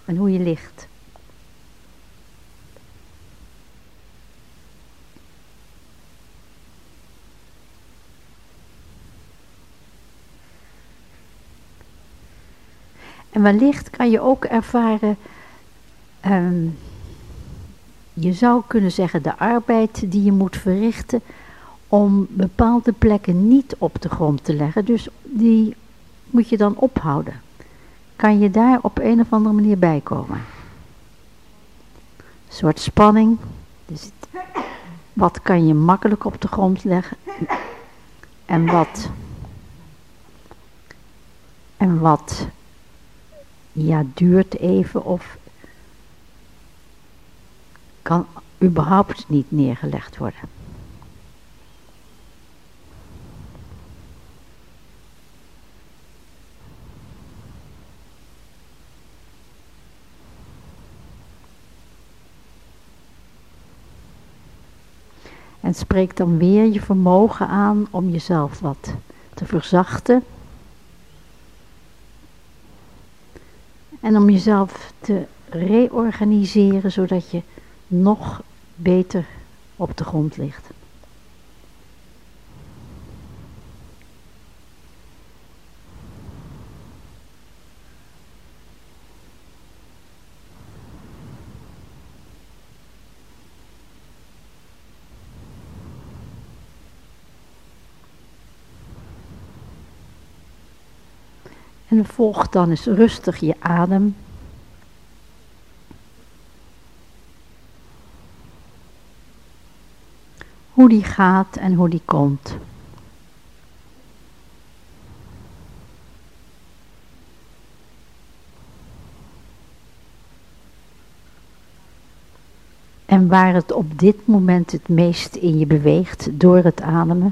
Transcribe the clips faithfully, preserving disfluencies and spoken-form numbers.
en hoe je ligt. En wellicht kan je ook ervaren, um, je zou kunnen zeggen de arbeid die je moet verrichten om bepaalde plekken niet op de grond te leggen. Dus die moet je dan ophouden. Kan je daar op een of andere manier bij komen? Een soort spanning. Dus wat kan je makkelijk op de grond leggen? En wat... En wat... Ja, duurt even of... kan überhaupt niet neergelegd worden. En spreek dan weer je vermogen aan om jezelf wat te verzachten. En om jezelf te reorganiseren zodat je nog beter op de grond ligt. En volg dan eens rustig je adem. Hoe die gaat en hoe die komt. En waar het op dit moment het meest in je beweegt door het ademen.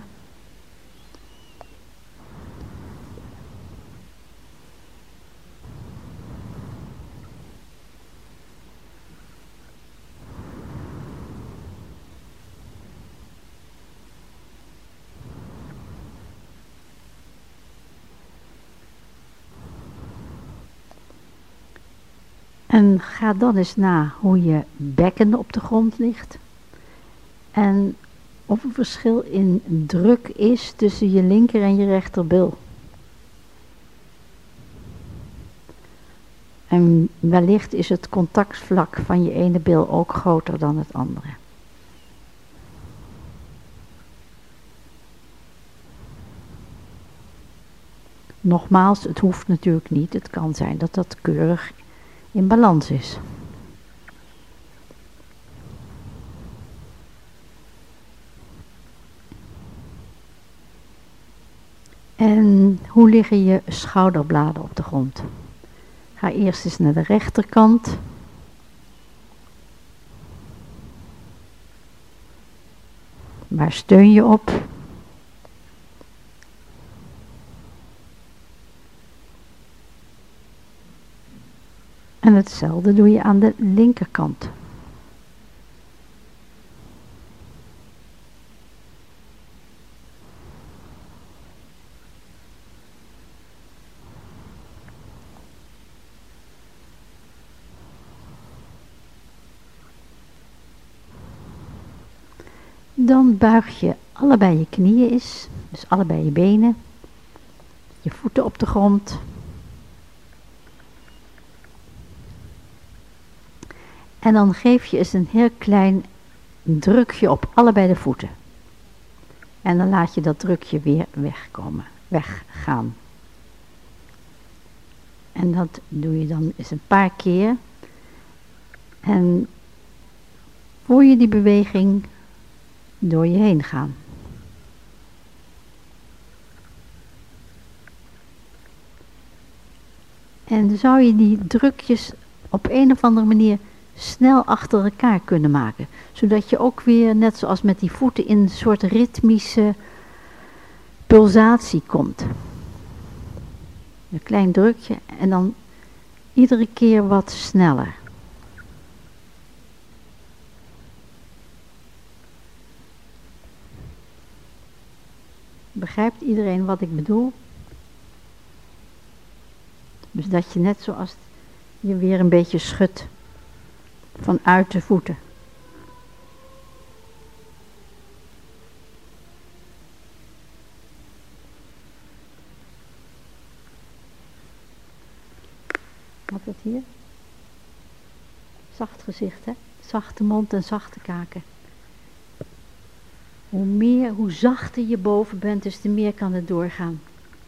En ga dan eens na hoe je bekken op de grond ligt. En of er verschil in druk is tussen je linker en je rechterbil. En wellicht is het contactvlak van je ene bil ook groter dan het andere. Nogmaals, het hoeft natuurlijk niet. Het kan zijn dat dat keurig in balans is. En hoe liggen je schouderbladen op de grond? Ga eerst eens naar de rechterkant. Waar steun je op? En hetzelfde doe je aan de linkerkant. Dan buig je allebei je knieën eens, dus allebei je benen, je voeten op de grond. En dan geef je eens een heel klein drukje op allebei de voeten. En dan laat je dat drukje weer wegkomen, weggaan. En dat doe je dan eens een paar keer. En voel je die beweging door je heen gaan. En zou je die drukjes op een of andere manier snel achter elkaar kunnen maken. Zodat je ook weer, net zoals met die voeten, in een soort ritmische pulsatie komt. Een klein drukje en dan iedere keer wat sneller. Begrijpt iedereen wat ik bedoel? Dus dat je net zoals je weer een beetje schudt vanuit de voeten. Wat het hier? Zacht gezicht, hè? Zachte mond en zachte kaken. Hoe meer, hoe zachter je boven bent, dus te meer kan het doorgaan.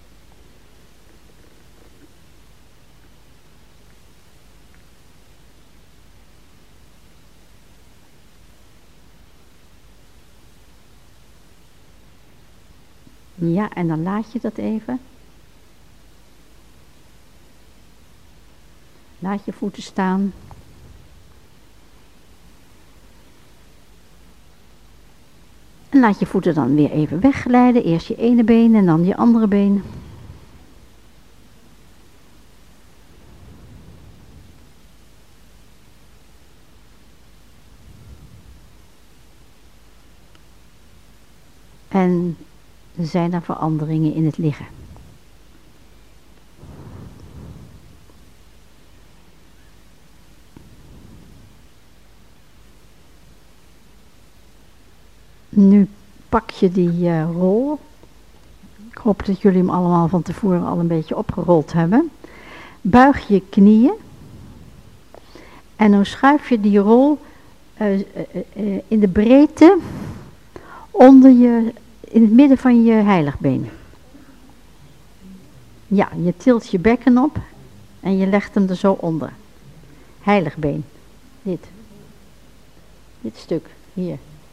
Ja, en dan laat je dat even. Laat je voeten staan. En laat je voeten dan weer even wegglijden. Eerst je ene been en dan je andere been. En zijn er veranderingen in het liggen. Nu pak je die uh, rol. Ik hoop dat jullie hem allemaal van tevoren al een beetje opgerold hebben. Buig je knieën. En dan schuif je die rol uh, uh, uh, in de breedte onder je, in het midden van je heiligbeen. Ja, je tilt je bekken op en je legt hem er zo onder. Heiligbeen. Dit. Dit stuk, hier.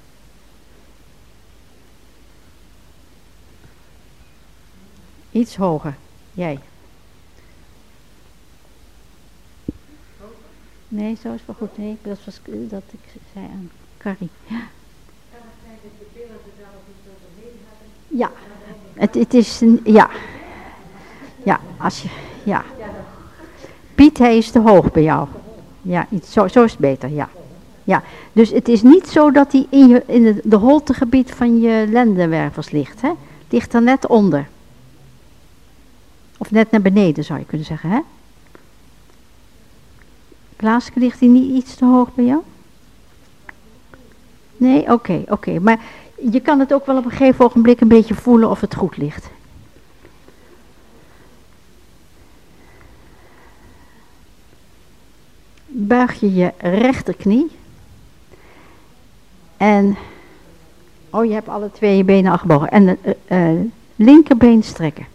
Iets hoger. Jij. Nee, zo is wel goed. Nee, dat was dat ik zei aan Carrie. Ja. Ja. Het, het is een, ja. Ja, als je, ja. Piet, hij is te hoog bij jou. Ja, iets, zo, zo is het beter, ja. Ja. Dus het is niet zo dat hij in, je, in de, de holtegebied van je lendenwervels ligt, hè. Het ligt er net onder. Of net naar beneden zou je kunnen zeggen, hè? Klaasje, ligt hij niet iets te hoog bij jou? Nee? Oké, okay, oké. Okay. Maar je kan het ook wel op een gegeven ogenblik een beetje voelen of het goed ligt. Buig je je rechterknie. En, oh, je hebt alle twee je benen al gebogen. En het uh, uh, linkerbeen strekken.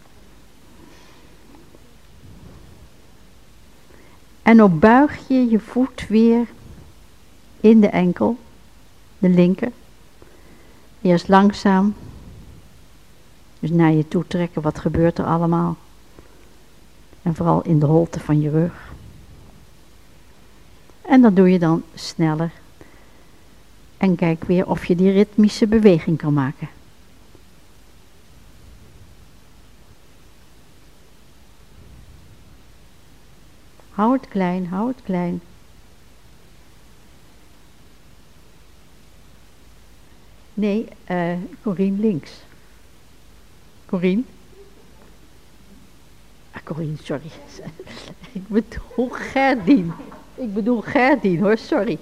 En dan buig je je voet weer in de enkel, de linker. Eerst langzaam. Dus naar je toe trekken, wat gebeurt er allemaal? En vooral in de holte van je rug. En dat doe je dan sneller. En kijk weer of je die ritmische beweging kan maken. Hou het klein, hou het klein. Nee, uh, Corien links. Corien? Ah, Corien, sorry. Ik bedoel Gerdien. Ik bedoel Gerdien hoor, sorry.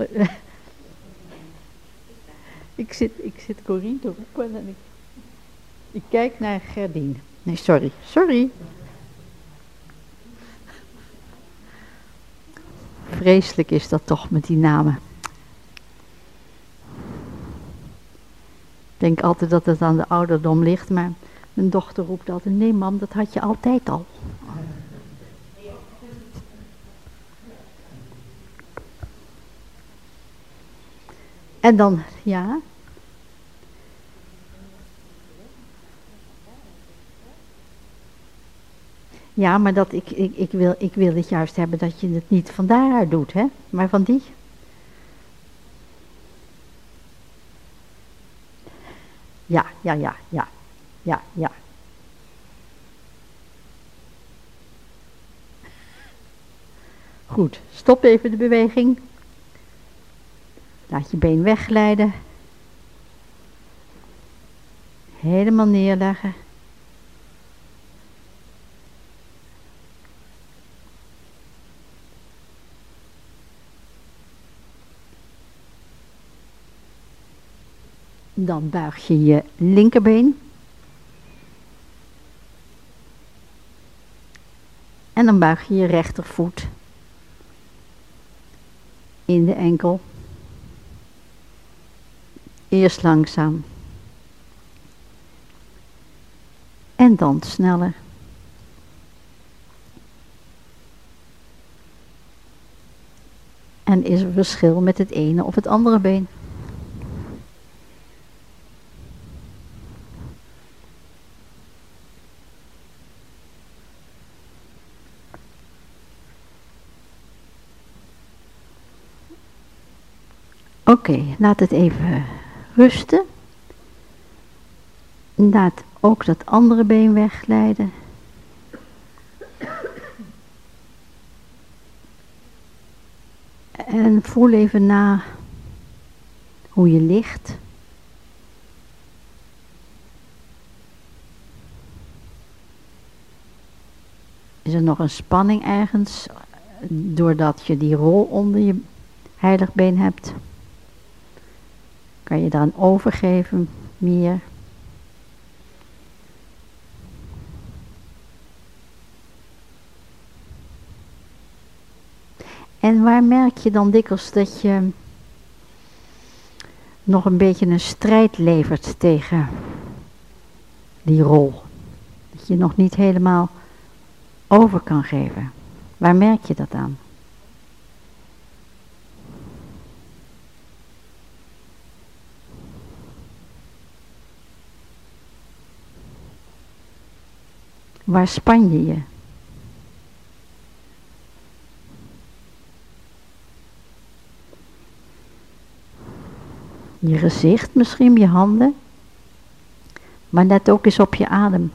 ik, zit, ik zit Corien te roepen en ik, ik kijk naar Gerdien. Nee, sorry, sorry. Vreselijk is dat toch met die namen. Ik denk altijd dat het aan de ouderdom ligt, maar mijn dochter roept altijd, nee mam, dat had je altijd al. En dan, ja. Ja, maar dat ik, ik, ik, wil, ik wil het juist hebben dat je het niet van daaruit doet, hè? Maar van die. Ja, ja, ja, ja, ja, ja. Goed, stop even de beweging. Laat je been wegglijden. Helemaal neerleggen. Dan buig je je linkerbeen. En dan buig je je rechtervoet in de enkel. Eerst langzaam. En dan sneller. En is er verschil met het ene of het andere been? Oké, okay, laat het even rusten. Laat ook dat andere been wegglijden. En voel even na hoe je ligt. Is er nog een spanning ergens, doordat je die rol onder je heiligbeen hebt? Kan je daaraan overgeven meer? En waar merk je dan dikwijls dat je nog een beetje een strijd levert tegen die rol? Dat je nog niet helemaal over kan geven. Waar merk je dat aan? Waar span je je? Je gezicht misschien, je handen. Maar let ook eens op je adem.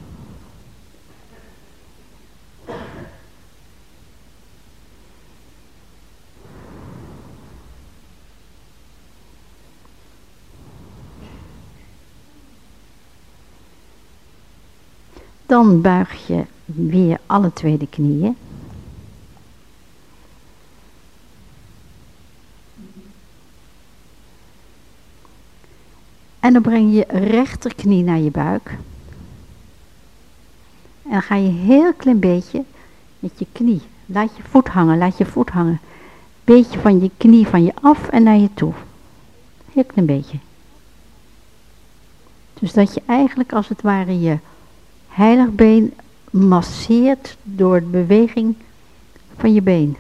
Dan buig je weer alle twee de knieën. En dan breng je je rechterknie naar je buik. En dan ga je heel klein beetje met je knie. Laat je voet hangen, laat je voet hangen. Beetje van je knie van je af en naar je toe. Heel klein beetje. Dus dat je eigenlijk als het ware je heiligbeen masseert door de beweging van je been.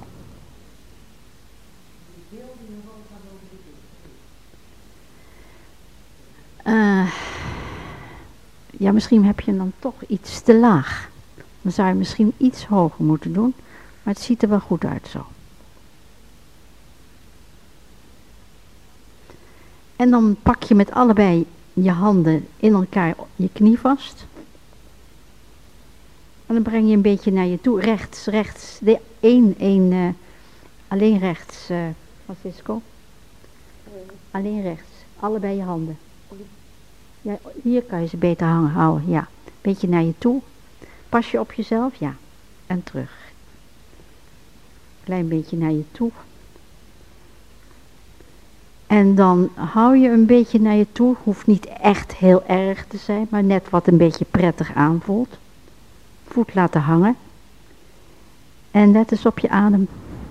Uh, ja, misschien heb je dan toch iets te laag. Dan zou je misschien iets hoger moeten doen, maar het ziet er wel goed uit zo. En dan pak je met allebei je handen in elkaar je knie vast. En dan breng je een beetje naar je toe, rechts, rechts, de één, één, uh, alleen rechts, uh, Francisco. Alleen rechts, allebei je handen. Ja, hier kan je ze beter hangen, houden, ja. Beetje naar je toe. Pas je op jezelf, ja. En terug. Klein beetje naar je toe. En dan hou je een beetje naar je toe. Hoeft niet echt heel erg te zijn, maar net wat een beetje prettig aanvoelt. Voet laten hangen. En let eens op je adem.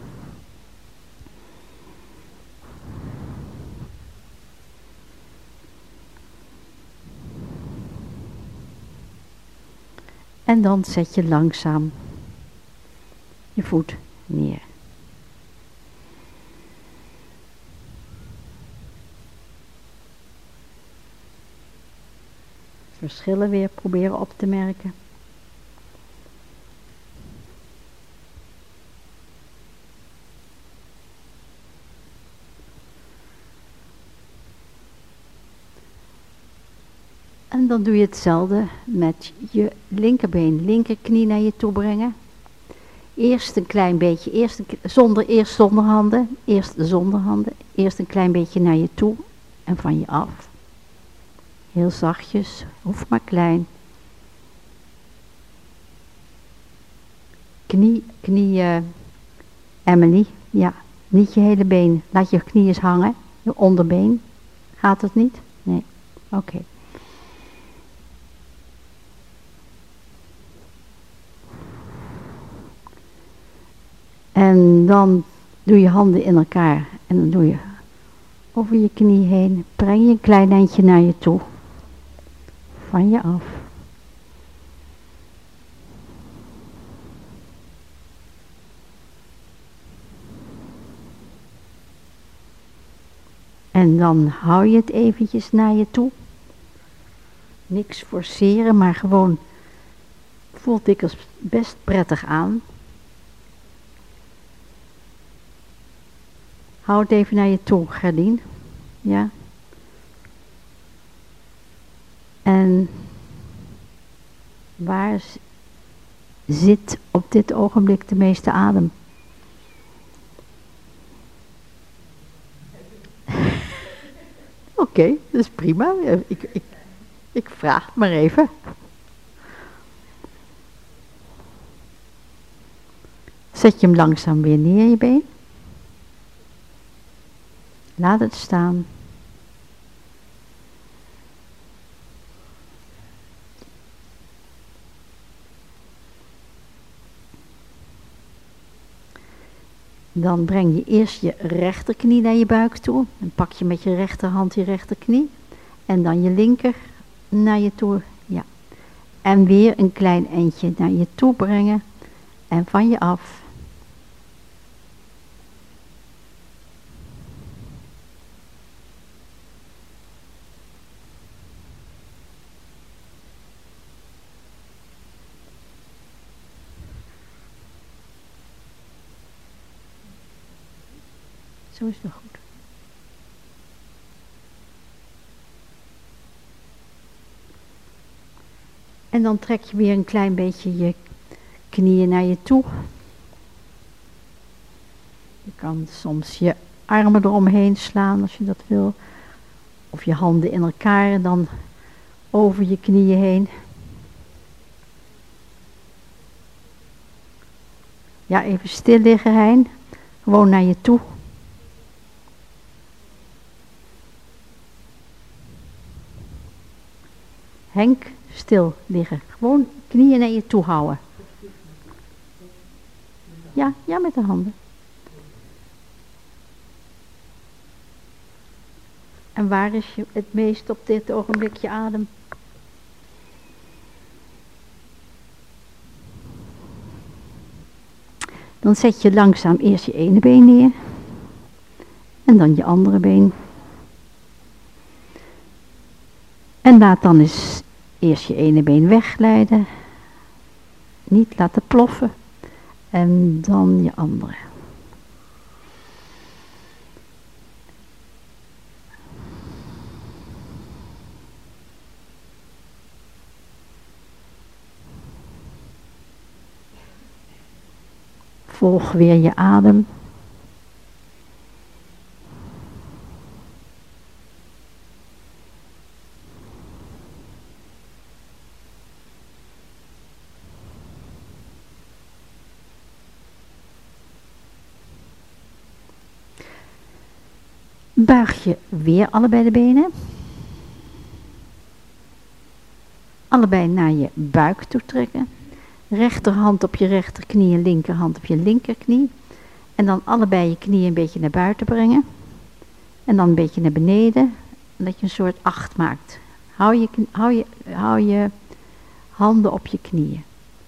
En dan zet je langzaam je voet neer. Verschillen weer proberen op te merken. En dan doe je hetzelfde met je linkerbeen, linkerknie naar je toe brengen. Eerst een klein beetje, eerst, een, zonder, eerst zonder handen, eerst zonder handen, eerst een klein beetje naar je toe en van je af. Heel zachtjes, hoeft maar klein. Knie, knie, uh, Emily, ja, niet je hele been, laat je knie eens hangen, je onderbeen. Gaat het niet? Nee. Oké. Okay. En dan doe je handen in elkaar en dan doe je over je knie heen. Breng je een klein eindje naar je toe. Van je af. En dan hou je het eventjes naar je toe. Niks forceren, maar gewoon voelt dikwijls best prettig aan. Hou het even naar je toe, Gerdien. Ja. En waar zit op dit ogenblik de meeste adem? Oké, okay, dat is prima. Ik, ik, ik vraag het maar even. Zet je hem langzaam weer neer, je been. Laat het staan. Dan breng je eerst je rechterknie naar je buik toe. Dan pak je met je rechterhand je rechterknie. En dan je linker naar je toe. Ja. En weer een klein eindje naar je toe brengen. En van je af. Zo is het goed. En dan trek je weer een klein beetje je knieën naar je toe. Je kan soms je armen eromheen slaan als je dat wil. Of je handen in elkaar en dan over je knieën heen. Ja, even stil liggen, Hein. Gewoon naar je toe. Henk, stil liggen. Gewoon knieën naar je toe houden. Ja, ja, met de handen. En waar is je het meest op dit ogenblik je adem? Dan zet je langzaam eerst je ene been neer. En dan je andere been. En laat dan eens eerst je ene been wegglijden. Niet laten ploffen. En dan je andere. Volg weer je adem. Buig je weer allebei de benen. Allebei naar je buik toe trekken. Rechterhand op je rechterknie en linkerhand op je linkerknie. En dan allebei je knieën een beetje naar buiten brengen. En dan een beetje naar beneden. Dat je een soort acht maakt. Hou je, hou je, hou je handen op je knieën.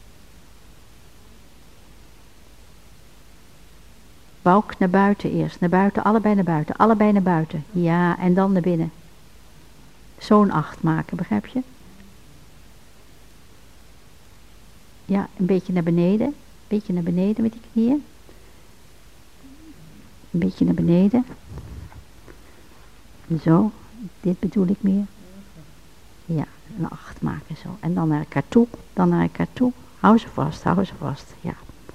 Buik naar buiten eerst. Naar buiten, allebei naar buiten. Allebei naar buiten. Ja, en dan naar binnen. Zo'n acht maken, begrijp je? Ja, een beetje naar beneden. Een beetje naar beneden met die knieën. Een beetje naar beneden. Zo, dit bedoel ik meer. Ja, een acht maken zo. En dan naar elkaar toe, dan naar elkaar toe. Hou ze vast, hou ze vast, ja.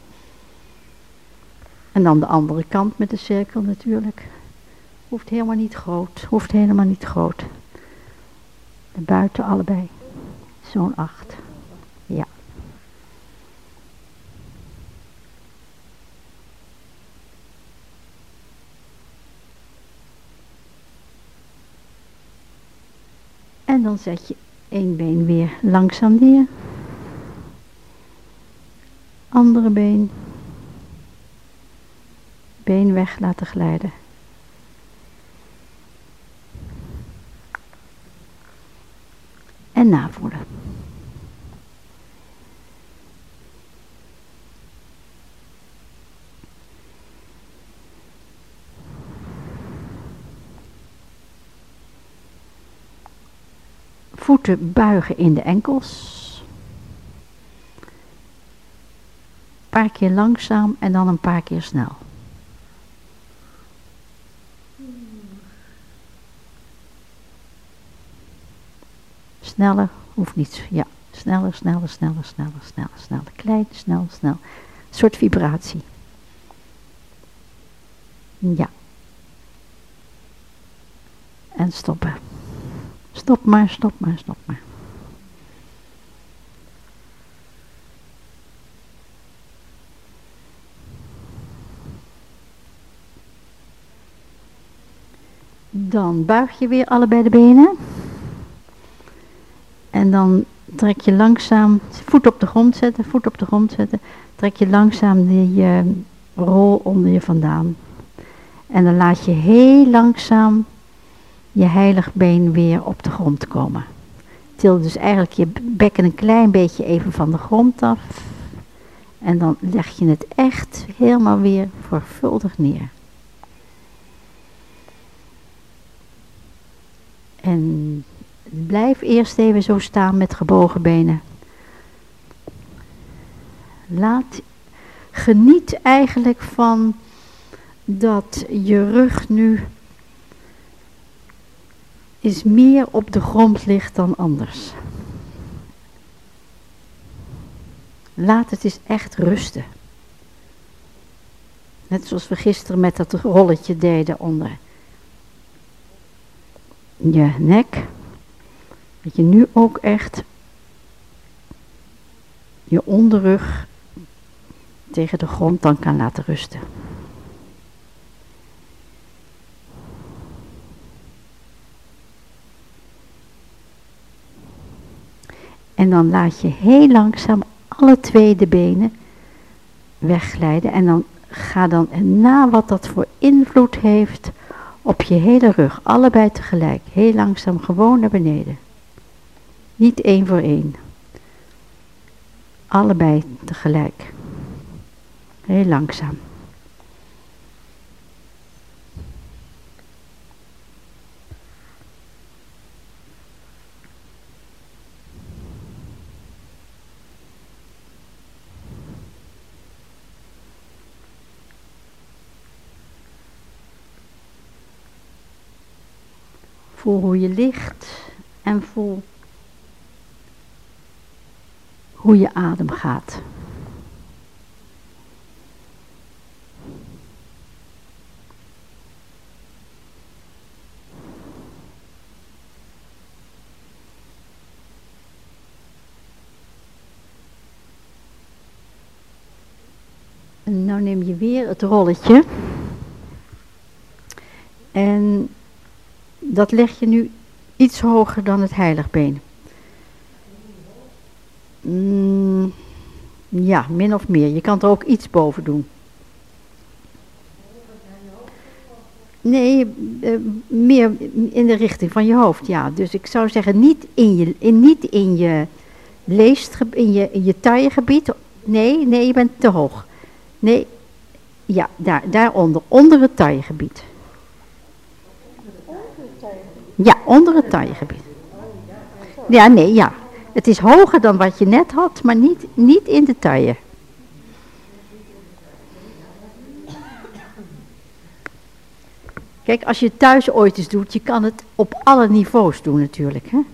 En dan de andere kant met de cirkel natuurlijk. Hoeft helemaal niet groot, hoeft helemaal niet groot. De buiten allebei. Zo'n acht. Ja. En dan zet je één been weer langzaam neer. Andere been. Been weg laten glijden. En navoelen. Voeten buigen in de enkels. Een paar keer langzaam en dan een paar keer snel. Sneller hoeft niet. Ja, sneller, sneller, sneller, sneller, sneller, sneller. Klein, snel, snel. Een soort vibratie. Ja. En stoppen. Stop maar, stop maar, stop maar. Dan buig je weer allebei de benen. En dan trek je langzaam, voet op de grond zetten, voet op de grond zetten. Trek je langzaam die uh, rol onder je vandaan. En dan laat je heel langzaam je heilig been weer op de grond komen. Til dus eigenlijk je bekken een klein beetje even van de grond af. En dan leg je het echt helemaal weer zorgvuldig neer. En blijf eerst even zo staan met gebogen benen. Laat, geniet eigenlijk van dat je rug nu is meer op de grond ligt dan anders. Laat het eens echt rusten. Net zoals we gisteren met dat rolletje deden onder je nek. Dat je nu ook echt je onderrug tegen de grond dan kan laten rusten. En dan laat je heel langzaam alle twee de benen wegglijden. En dan ga dan na wat dat voor invloed heeft op je hele rug. Allebei tegelijk. Heel langzaam gewoon naar beneden. Niet één voor één. Allebei tegelijk. Heel langzaam. Voel hoe je ligt en voel hoe je adem gaat. En nou neem je weer het rolletje en dat leg je nu iets hoger dan het heiligbeen. Mm, ja, min of meer. Je kan er ook iets boven doen. Nee, uh, meer in de richting van je hoofd, ja. Dus ik zou zeggen, niet in je, in, niet in je leest, in je, in je taillegebied. Nee, nee, je bent te hoog. Nee, ja, daar, daaronder, onder het taillegebied. Ja, onder het taillegebied. Ja, nee, ja. Het is hoger dan wat je net had, maar niet, niet in de taille. Kijk, als je het thuis ooit eens doet, je kan het op alle niveaus doen natuurlijk. Hè?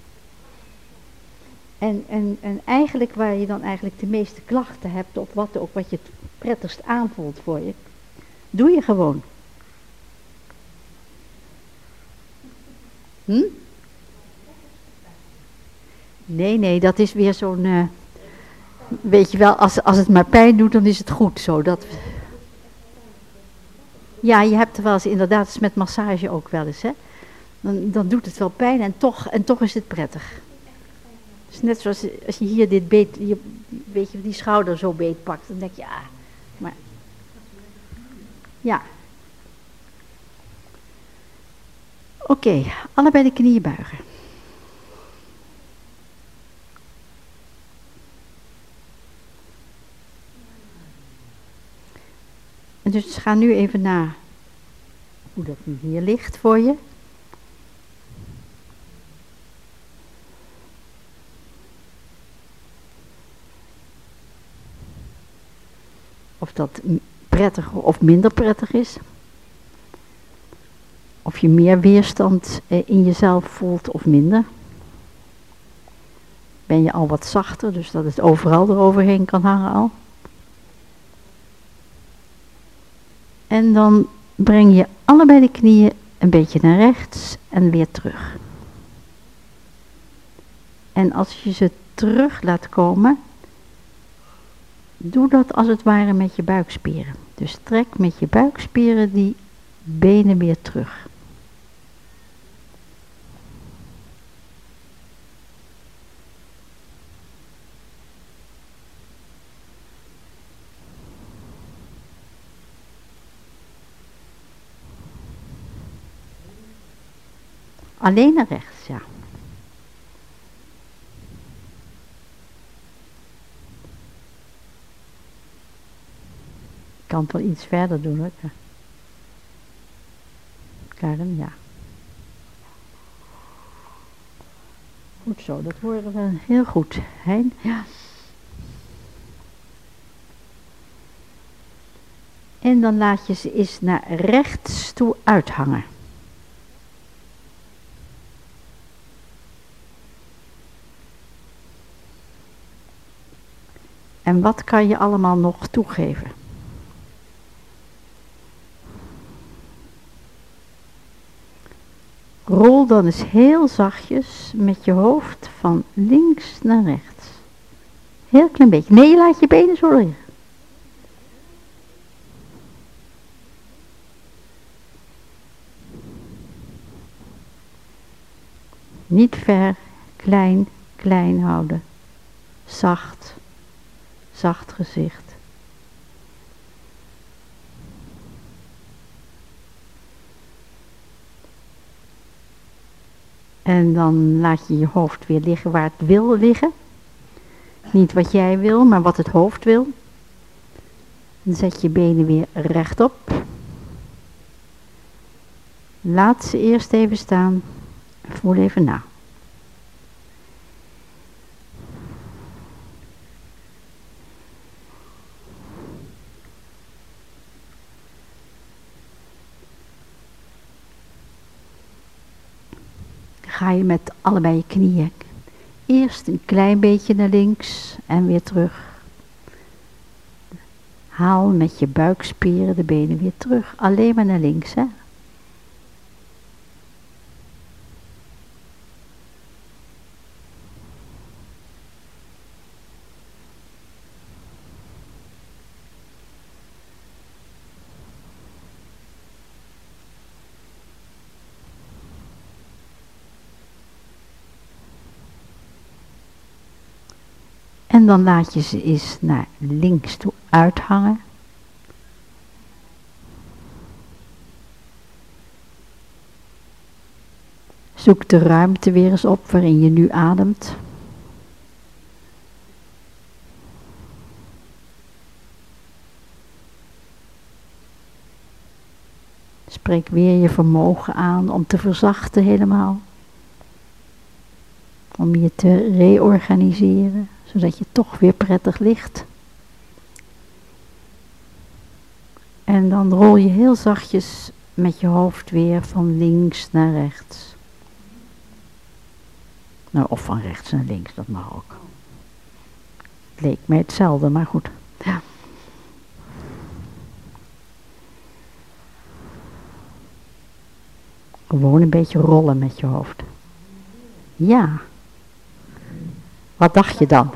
En, en, en eigenlijk waar je dan eigenlijk de meeste klachten hebt, of wat ook wat je het prettigst aanvoelt voor je, doe je gewoon. Hm? Nee, nee, dat is weer zo'n, uh, weet je wel, als, als het maar pijn doet, dan is het goed zo. Dat... Ja, je hebt er wel eens, inderdaad, is met massage ook wel eens, hè. Dan, dan doet het wel pijn en toch, en toch is het prettig. Het is net zoals als je hier dit beet, je, weet je, die schouder zo beet pakt, dan denk je, ja, maar, ja. Oké, okay, allebei de knieën buigen. En dus ga nu even na hoe dat nu hier ligt voor je. Of dat prettig of minder prettig is. Of je meer weerstand in jezelf voelt of minder. Ben je al wat zachter, dus dat het overal eroverheen kan hangen al. En dan breng je allebei de knieën een beetje naar rechts en weer terug. En als je ze terug laat komen, doe dat als het ware met je buikspieren. Dus trek met je buikspieren die benen weer terug. Alleen naar rechts, ja. Ik kan het wel iets verder doen, hoor. Karen, ja. Goed zo, dat horen we heel goed. Hein? Ja. En dan laat je ze eens naar rechts toe uithangen. En wat kan je allemaal nog toegeven? Rol dan eens heel zachtjes met je hoofd van links naar rechts. Heel klein beetje. Nee, je laat je benen zo liggen. Niet ver, klein, klein houden. Zacht, zacht gezicht. En dan laat je je hoofd weer liggen waar het wil liggen. Niet wat jij wil, maar wat het hoofd wil. Dan zet je benen weer rechtop. Laat ze eerst even staan. Voel even na. Ga je met allebei je knieën eerst een klein beetje naar links en weer terug. Haal met je buikspieren de benen weer terug. Alleen maar naar links, hè. En dan laat je ze eens naar links toe uithangen. Zoek de ruimte weer eens op waarin je nu ademt. Spreek weer je vermogen aan om te verzachten helemaal. Om je te reorganiseren, zodat je toch weer prettig ligt. En dan rol je heel zachtjes met je hoofd weer van links naar rechts. Nou, of van rechts naar links, dat mag ook. Het leek mij hetzelfde, maar goed. Ja. Gewoon een beetje rollen met je hoofd. Ja. Wat dacht je dan?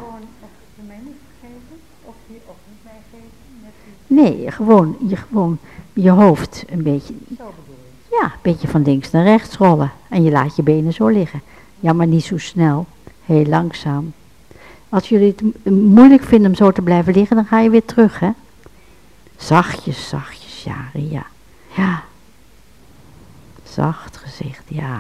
Nee, gewoon je, gewoon je hoofd een beetje. Ja, een beetje van links naar rechts rollen. En je laat je benen zo liggen. Ja, maar niet zo snel. Heel langzaam. Als jullie het moeilijk vinden om zo te blijven liggen, dan ga je weer terug, hè. Zachtjes, zachtjes, ja, Ria. Ja. Zacht gezicht, ja.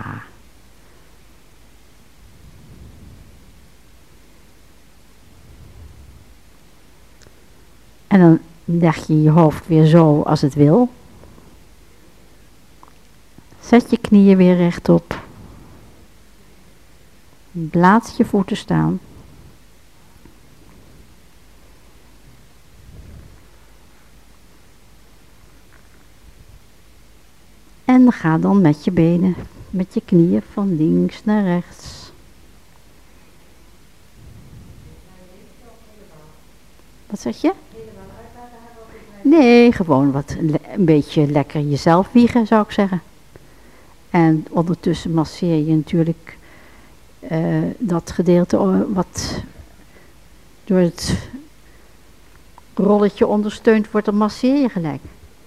En dan leg je je hoofd weer zo als het wil. Zet je knieën weer rechtop. Laat je voeten staan. En ga dan met je benen, met je knieën van links naar rechts. Wat zeg je? Nee, gewoon wat, een beetje lekker jezelf wiegen, zou ik zeggen. En ondertussen masseer je natuurlijk uh, dat gedeelte wat door het rolletje ondersteund wordt, dan masseer je gelijk.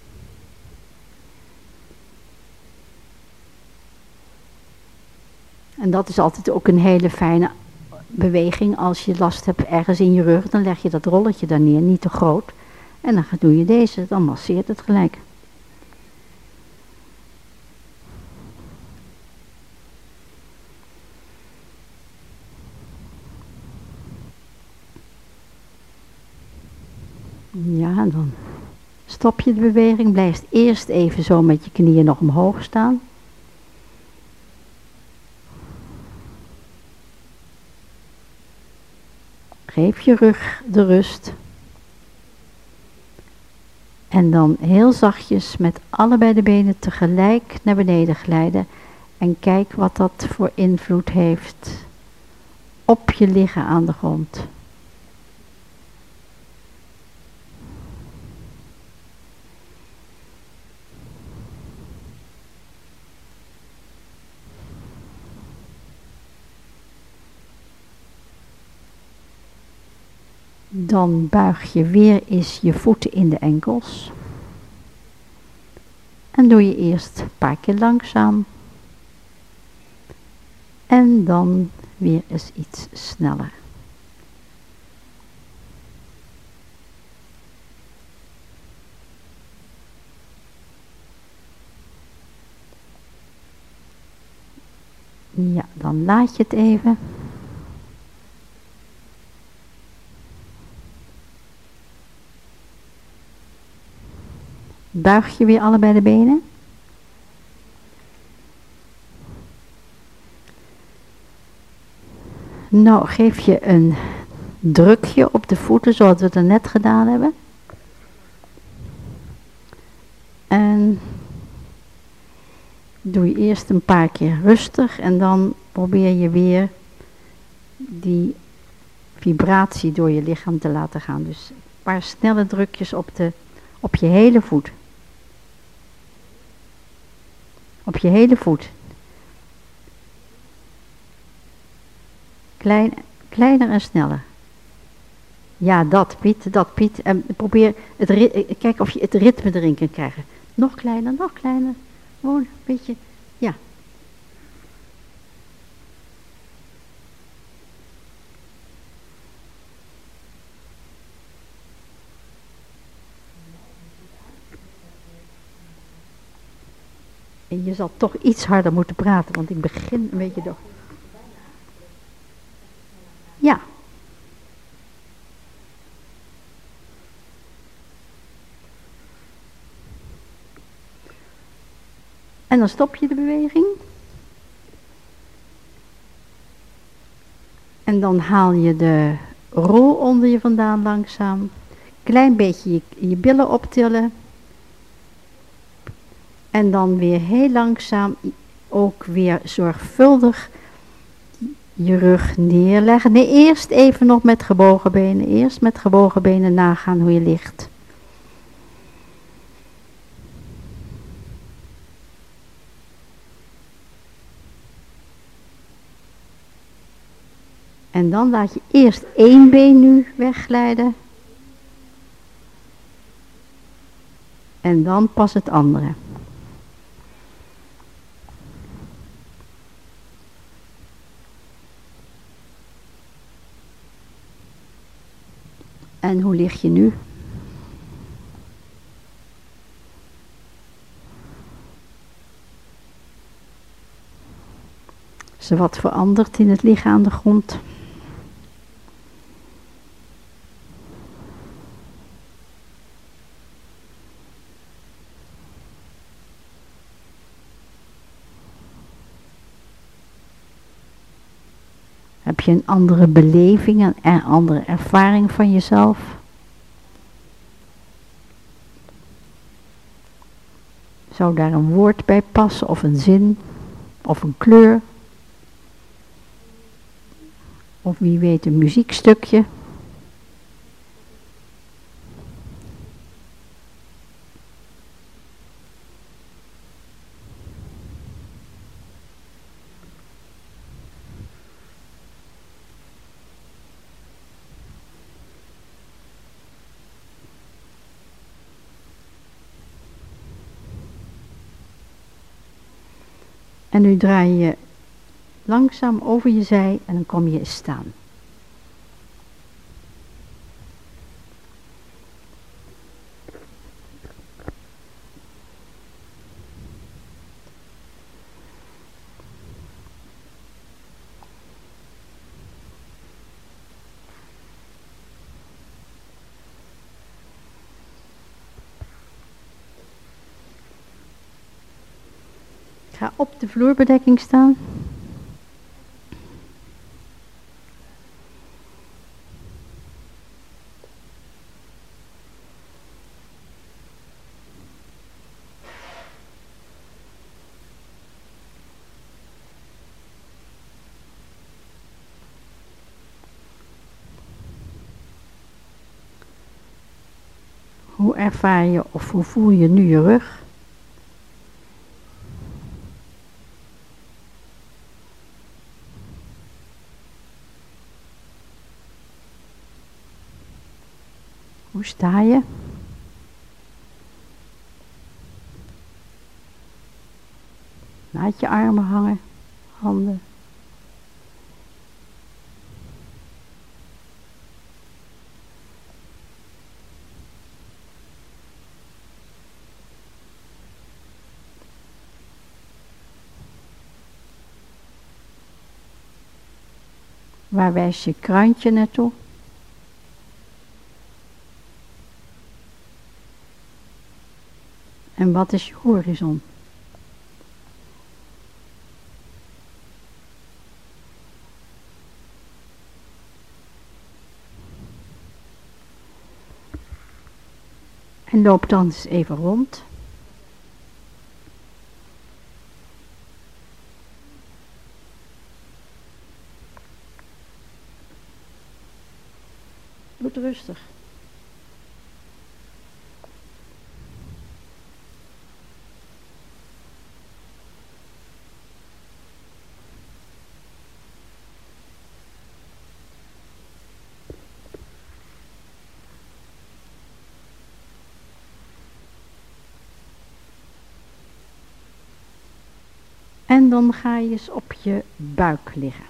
En dat is altijd ook een hele fijne beweging. Als je last hebt ergens in je rug, dan leg je dat rolletje daar neer, niet te groot. En dan doe je deze, dan masseert het gelijk. Ja, dan stop je de beweging. Blijf eerst even zo met je knieën nog omhoog staan. Geef je rug de rust. En dan heel zachtjes met allebei de benen tegelijk naar beneden glijden. En kijk wat dat voor invloed heeft op je liggen aan de grond. Dan buig je weer eens je voeten in de enkels. En doe je eerst een paar keer langzaam. En dan weer eens iets sneller. Ja, dan laat je het even. Buig je weer allebei de benen. Nou, geef je een drukje op de voeten zoals we het er net gedaan hebben. En doe je eerst een paar keer rustig en dan probeer je weer die vibratie door je lichaam te laten gaan. Dus een paar snelle drukjes op, de, op je hele voet. Op je hele voet. Klein, kleiner en sneller. Ja, dat Piet, dat Piet. En probeer het rit, kijk of je het ritme erin kan krijgen. Nog kleiner, nog kleiner. Gewoon een beetje, ja. En je zal toch iets harder moeten praten, want ik begin een beetje door. Ja. En dan stop je de beweging. En dan haal je de rol onder je vandaan langzaam. Klein beetje je, je billen optillen. En dan weer heel langzaam ook weer zorgvuldig je rug neerleggen. Nee, eerst even nog met gebogen benen. Eerst met gebogen benen nagaan hoe je ligt. En dan laat je eerst één been nu wegglijden. En dan pas het andere. En hoe lig je nu? Is er wat veranderd in het liggen aan de grond? Heb je een andere beleving, een, een andere ervaring van jezelf? Zou daar een woord bij passen, of een zin, of een kleur? Of wie weet een muziekstukje? En nu draai je langzaam over je zij en dan kom je eens staan. Ga op de vloerbedekking staan. Hoe ervaar je of hoe voel je nu je rug? Hoe sta je? Laat je armen hangen, handen. Waar wijst je krantje naartoe? En wat is je horizon? En loop dan eens even rond. Doe het rustig. En dan ga je eens op je buik liggen.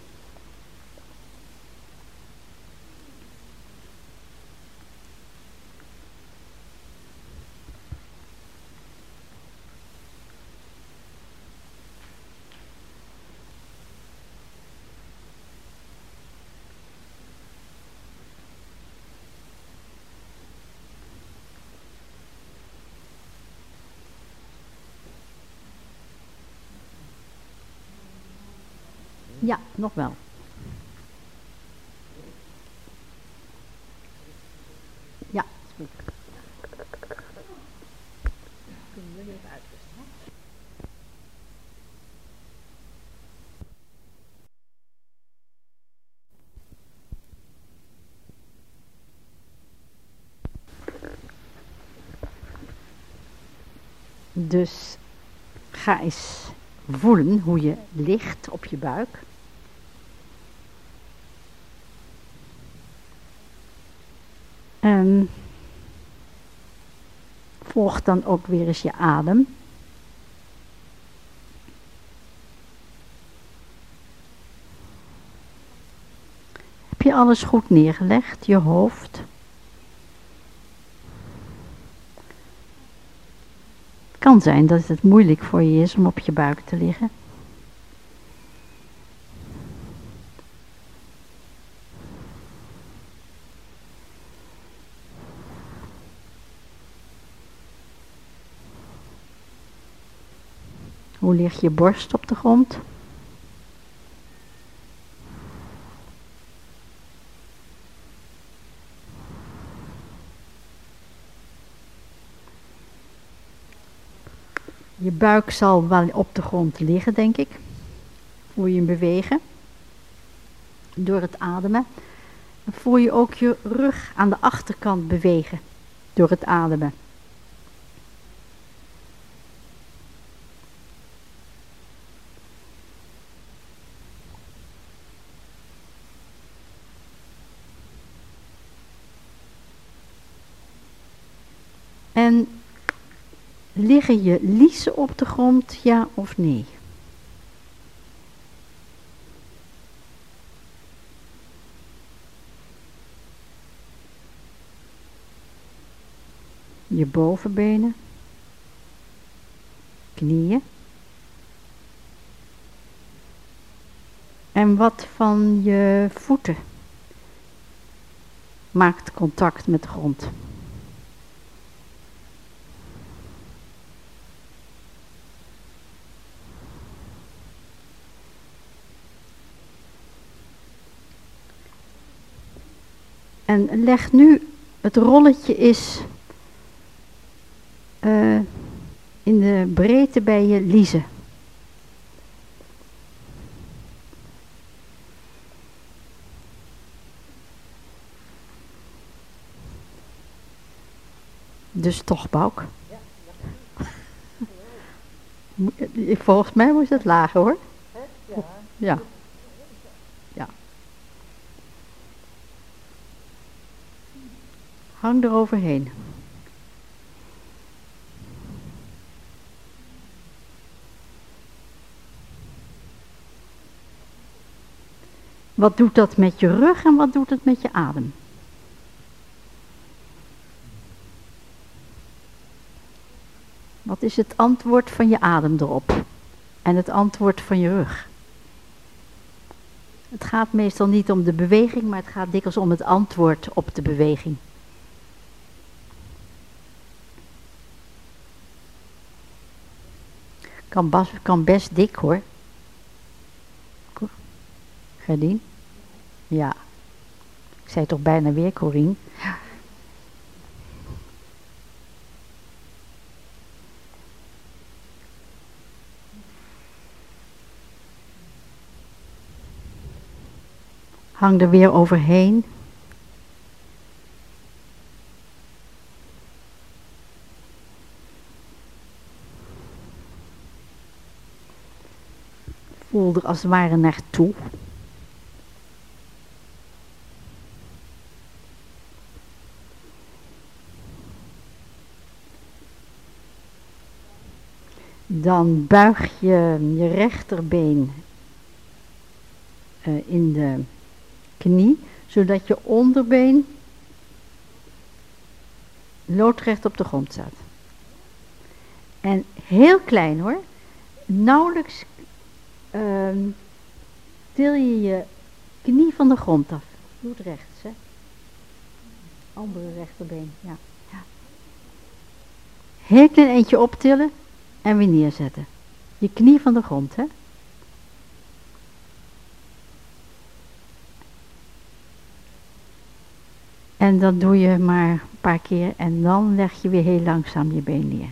Ja, nog wel. Ja, is goed. Kunnen we even uitrusten, hè? Dus ga eens voelen hoe je ligt op je buik. En volg dan ook weer eens je adem. Heb je alles goed neergelegd, je hoofd, Kan zijn dat het moeilijk voor je is om op je buik te liggen. Hoe ligt je borst op de grond? Je buik zal wel op de grond liggen, denk ik. Voel je hem bewegen. Door het ademen. Dan voel je ook je rug aan de achterkant bewegen. Door het ademen. En liggen je liezen op de grond, ja of nee? Je bovenbenen, knieën. En wat van je voeten maakt contact met de grond? En leg nu het rolletje is uh, in de breedte bij je liezen. Dus toch buik. Volgens mij moest het lager hoor. Ja. Ja. Ja. Hang er overheen. Wat doet dat met je rug en wat doet het met je adem? Wat is het antwoord van je adem erop? En het antwoord van je rug? Het gaat meestal niet om de beweging, maar het gaat dikwijls om het antwoord op de beweging. Kan, bas, kan best dik hoor. Gerdien? Ja. Ik zei toch bijna weer Corien. Hang er weer overheen. Voel er als het ware naartoe. Dan buig je je rechterbeen uh, in de knie, zodat je onderbeen loodrecht op de grond staat. En heel klein hoor, nauwelijks uh, til je je knie van de grond af. Doe het rechts, hè. Andere rechterbeen, ja. ja. Heel klein eentje optillen en weer neerzetten. Je knie van de grond, hè. En dat doe je maar een paar keer en dan leg je weer heel langzaam je been neer.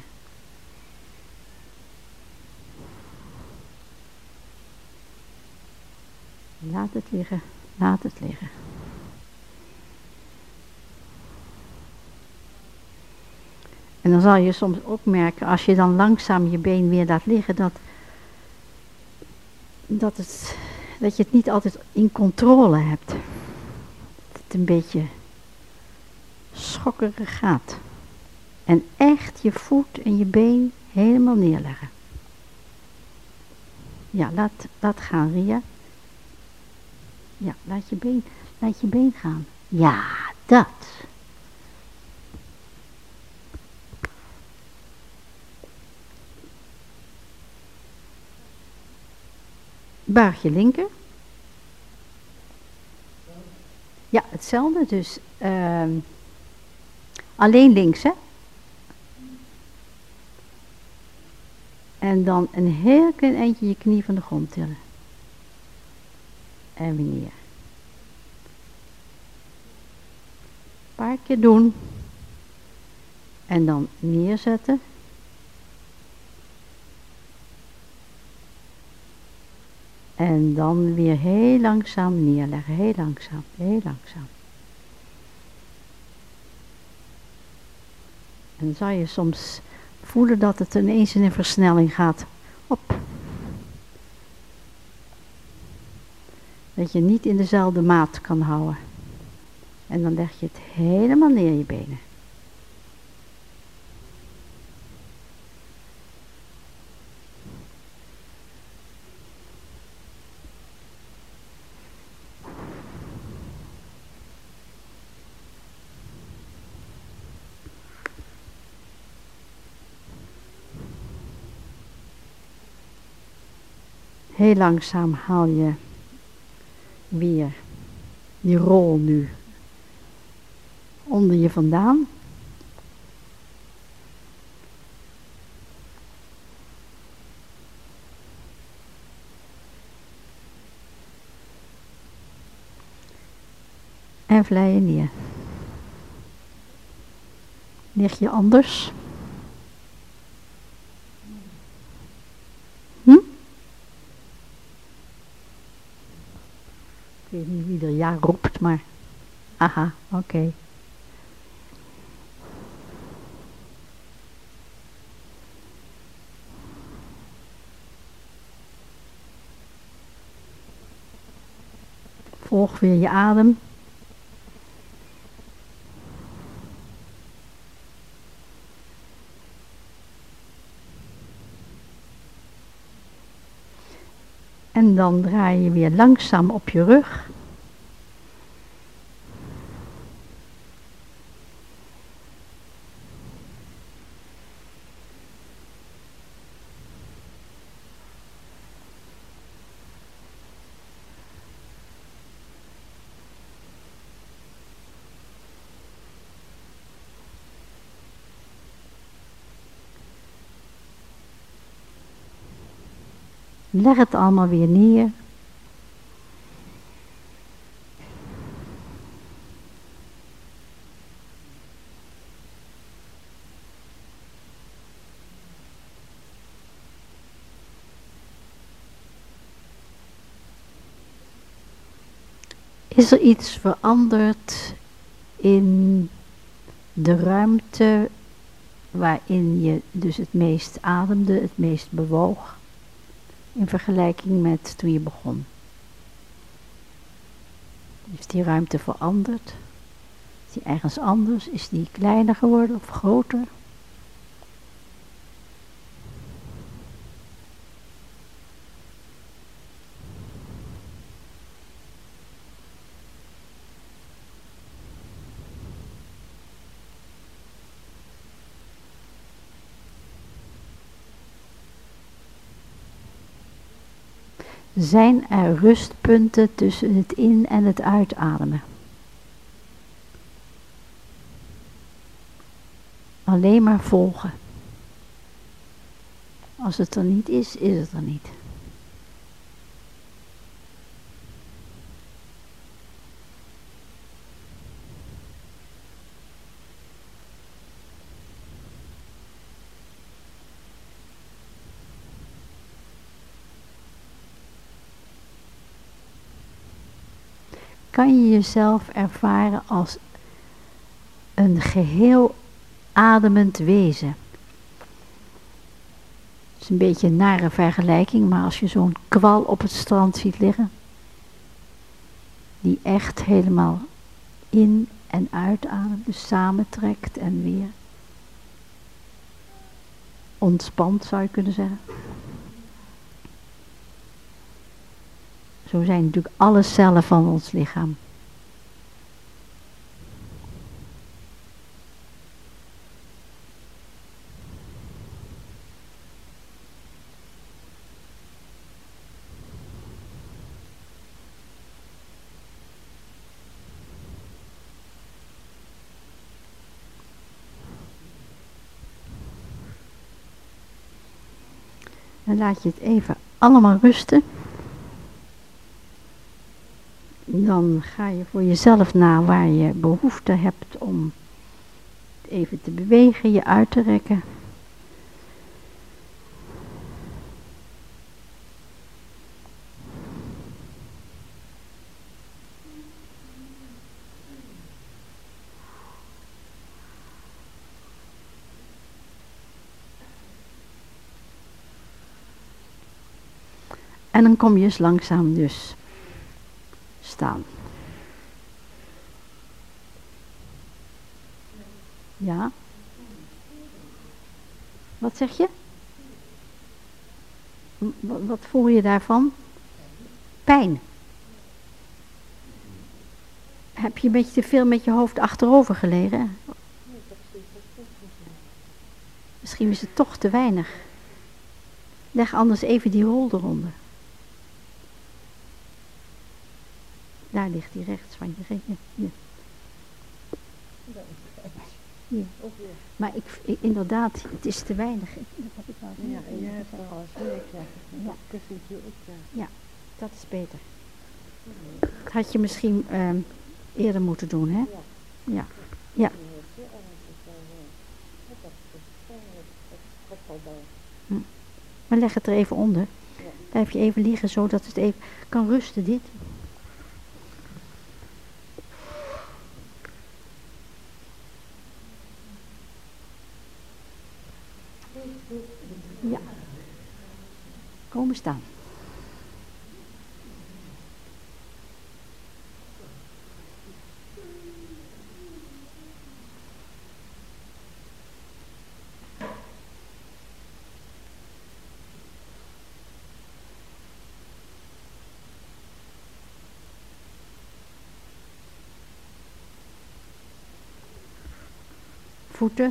Laat het liggen, laat het liggen. En dan zal je soms ook merken, als je dan langzaam je been weer laat liggen, dat, dat, het, dat je het niet altijd in controle hebt. Dat het een beetje schokkerig gaat. En echt je voet en je been helemaal neerleggen. Ja, laat, laat gaan, Ria. Ja, laat je been, laat je been gaan. Ja, dat. buig je linker. Ja, hetzelfde. Dus uh, alleen links, hè. En dan een heel klein eindje je knie van de grond tillen. En weer neer. Een paar keer doen. En dan neerzetten. En dan weer heel langzaam neerleggen. Heel langzaam, heel langzaam. En dan zal je soms voelen dat het ineens in een versnelling gaat. Op. Dat je niet in dezelfde maat kan houden. En dan leg je het helemaal neer je benen. Heel langzaam haal je weer die rol nu onder je vandaan. En vlei je neer. Lig je anders? Hm? Ik weet niet wie er ja roept, maar... Aha, oké. Okay. Volg weer je adem. En dan draai je weer langzaam op je rug. Leg het allemaal weer neer. Is er iets veranderd in de ruimte waarin je dus het meest ademde, het meest bewoog? In vergelijking met toen je begon. Is die ruimte veranderd? Is die ergens anders? Is die kleiner geworden of groter? Zijn er rustpunten tussen het in- en het uitademen? Alleen maar volgen. Als het er niet is, is het er niet. Kan je jezelf ervaren als een geheel ademend wezen? Het is een beetje een nare vergelijking, maar als je zo'n kwal op het strand ziet liggen, die echt helemaal in en uitademt, dus samentrekt en weer ontspant, zou je kunnen zeggen. Zo zijn natuurlijk alle cellen van ons lichaam. Dan laat je het even allemaal rusten. Dan ga je voor jezelf na waar je behoefte hebt om even te bewegen, je uit te rekken. En dan kom je eens langzaam dus staan. Ja. Wat zeg je? W- wat voel je daarvan? Pijn. Heb je een beetje te veel met je hoofd achterover gelegen? Misschien is het toch te weinig. Leg anders even die rol eronder. Daar ligt die rechts van je. Hier. Hier. Maar ik, ik, inderdaad, het is te weinig. Dat heb ik wel gezien. Ja, en jij hebt er al eens meer krijgen. Ja. Kussentje ook krijgen. Ja, dat is beter. Dat had je misschien um, eerder moeten doen, hè? Ja. Ja. Ja. Hm. Maar leg het er even onder. Blijf je even liggen, zodat het even kan rusten, dit. Ja. Komen staan. Voeten.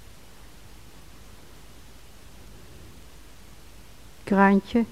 Kruintje.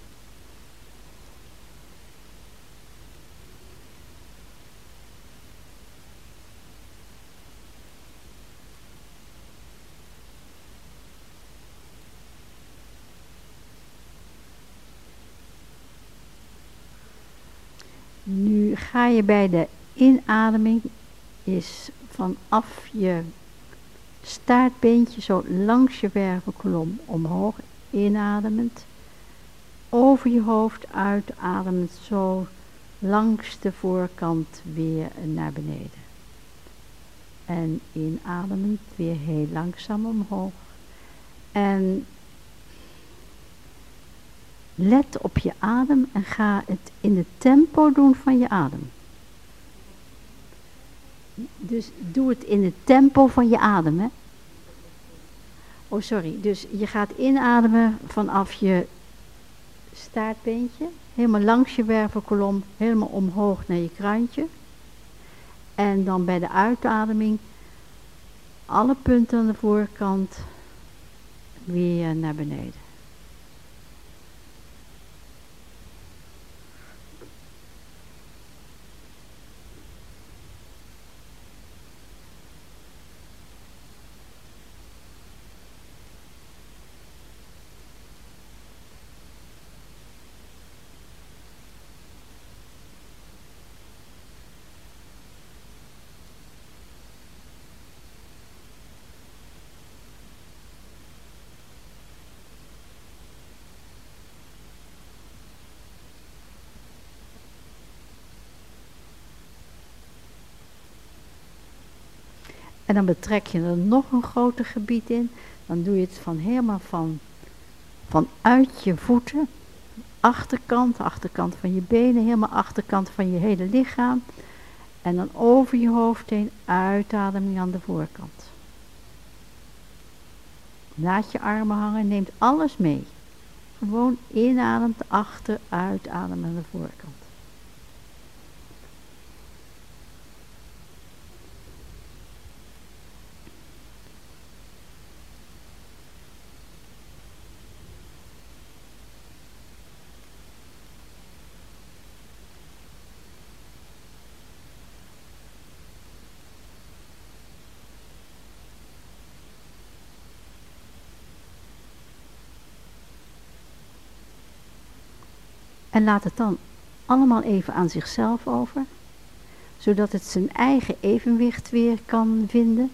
Nu ga je bij de inademing is vanaf je staartbeentje zo langs je wervelkolom omhoog inademend. Over je hoofd uitademend zo langs de voorkant weer naar beneden. En inademend weer heel langzaam omhoog. En let op je adem en ga het in het tempo doen van je adem. Dus doe het in het tempo van je adem, hè. Oh, sorry. Dus je gaat inademen vanaf je staartbeentje. Helemaal langs je wervelkolom. Helemaal omhoog naar je kruintje. En dan bij de uitademing alle punten aan de voorkant weer naar beneden. En dan betrek je er nog een groter gebied in. Dan doe je het van helemaal van, vanuit je voeten. Achterkant, achterkant van je benen, helemaal achterkant van je hele lichaam. En dan over je hoofd heen, uitademing aan de voorkant. Laat je armen hangen, neemt alles mee. Gewoon inademt achter, uitademen aan de voorkant. En laat het dan allemaal even aan zichzelf over, zodat het zijn eigen evenwicht weer kan vinden.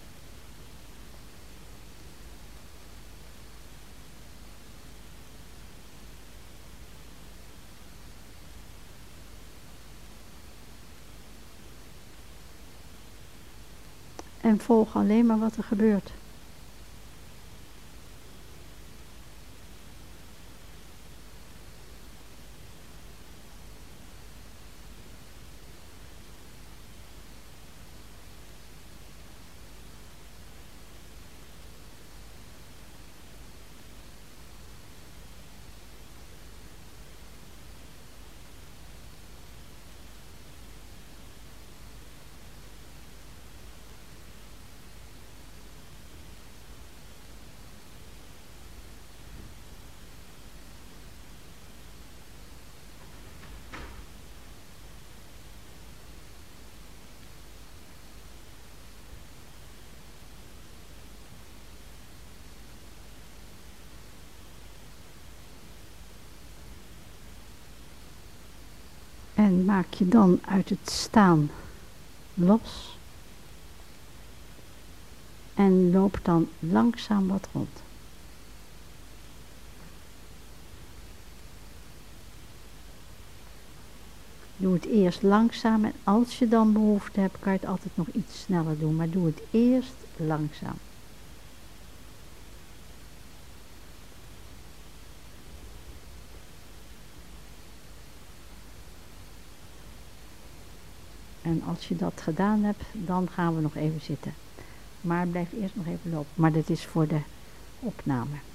En volg alleen maar wat er gebeurt. En maak je dan uit het staan los. En loop dan langzaam wat rond. Doe het eerst langzaam en als je dan behoefte hebt, kan je het altijd nog iets sneller doen. Maar doe het eerst langzaam. En als je dat gedaan hebt, dan gaan we nog even zitten. Maar blijf eerst nog even lopen. Maar dit is voor de opname.